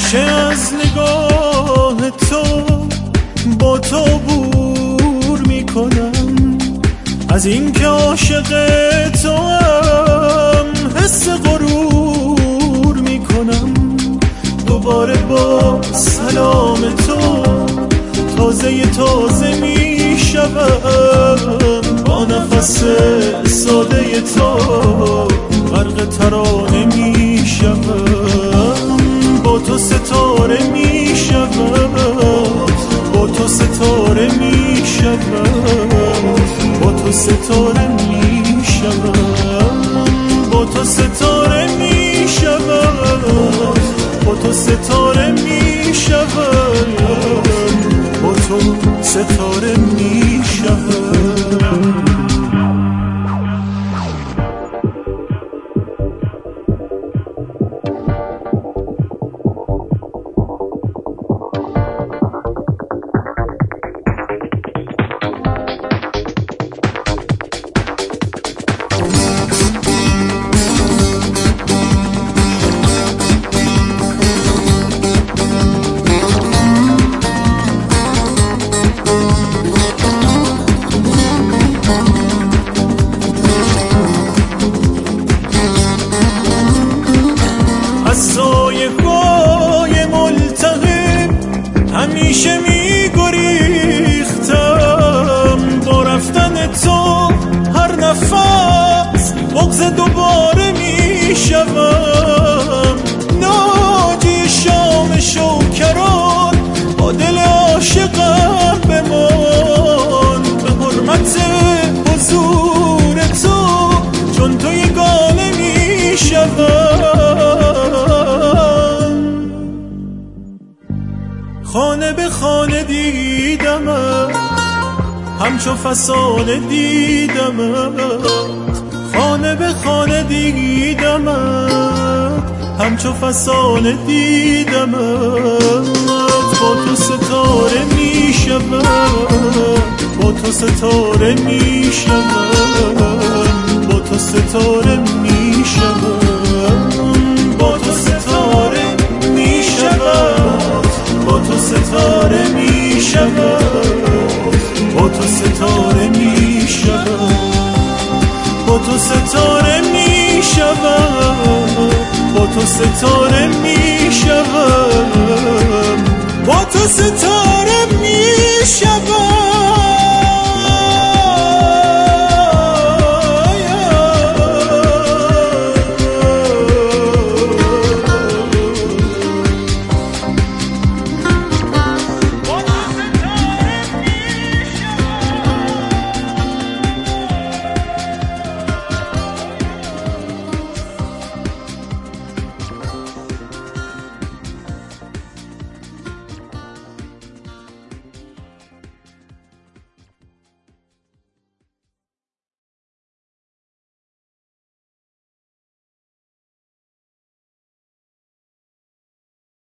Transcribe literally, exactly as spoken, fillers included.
همیشه از نگاه تو با تو بور میکنم، از اینکه عاشق تو هم حس غرور میکنم. دوباره با سلام تو تازه تازه میشوم، با نفس ساده تو غرق ترانه میشوم، با تو ستاره میشوم، با تو ستاره میشوم، با تو ستاره میشوم، با تو ستاره میشوم، با تو ستاره میشوم، با تو ستاره میشوم. سایه های ملتهب همیشه میگریختم، با رفتن تو هر نفس بغض دوباره میشوم. ناجی شام شوکران با دل عاشقم بمان، به حرمت حضور تو چون تو یگانه میشوم. خانه به خانه دیدمت، همچو فسانه دیدمت، خانه به خانه دیدمت، همچو فسانه دیدمت. با تو ستاره میشوم، با تو ستاره میشوم، با تو ستاره میشوم، با تو ستاره میشوم، با تو ستاره میشوم، با تو ستاره میشوم، با تو ستاره میشوم، با تو ستاره میشوم، با تو ستاره